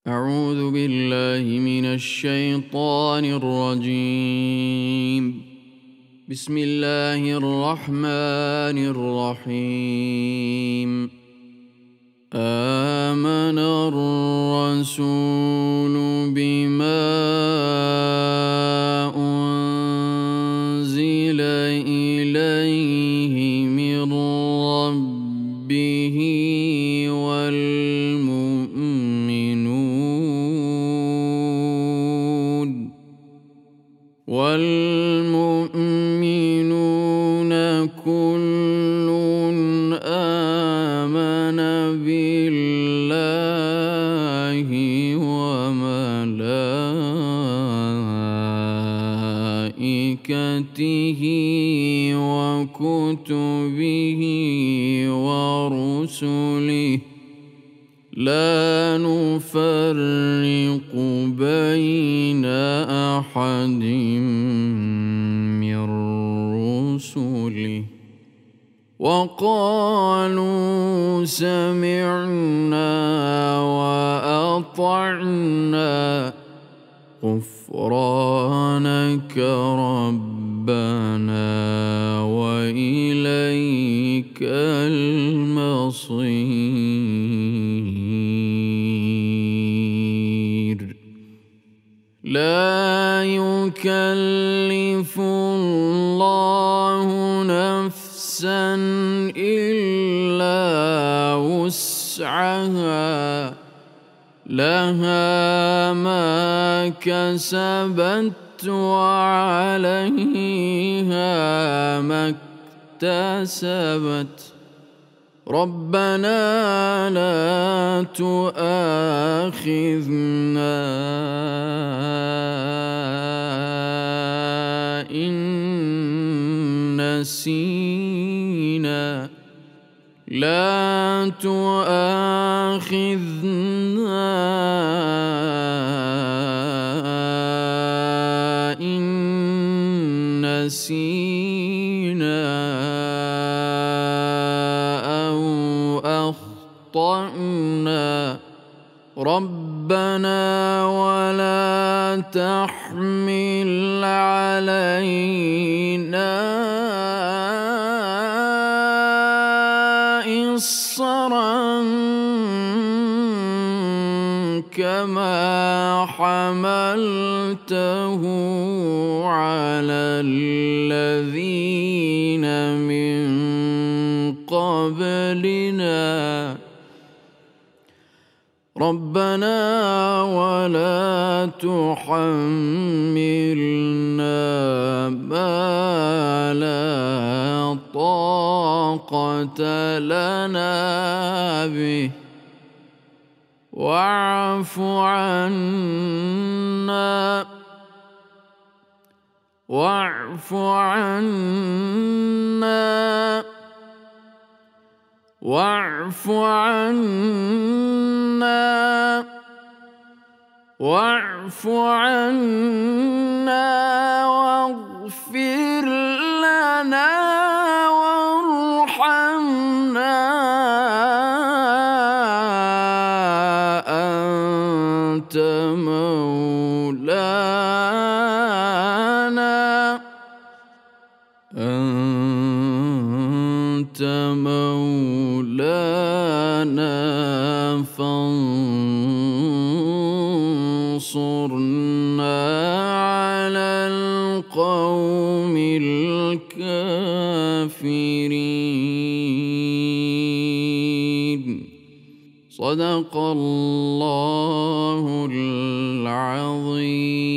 أعوذ بالله من الشيطان الرجيم. بسم الله الرحمن الرحيم. آمن الرسول بما أنزل إليه من ربه والمؤمنون كل آمن بالله وملائكته وكتبه ورسله لا نفرق بين أحد من رسله وقالوا سمعنا وأطعنا غفرانك ربنا وإليك المصير. لا يكلف الله نفسا إلا وسعها لها ما كسبت وعليها ما اكتسبت ربنا لا تؤاخذنا إن نسينا لا تؤاخذنا إن نسينا أو أخطأنا ربنا ولا تحمل علينا إصرا كما حملته على الذين من قبلنا ربنا ولا تحملنا ما لا طاقة لنا به واعف عنا واعف عنا واعف عنا واعف عنا واغفر لنا وارحمنا أنت مولانا فانصرنا على القوم الكافرين. صدق الله العظيم.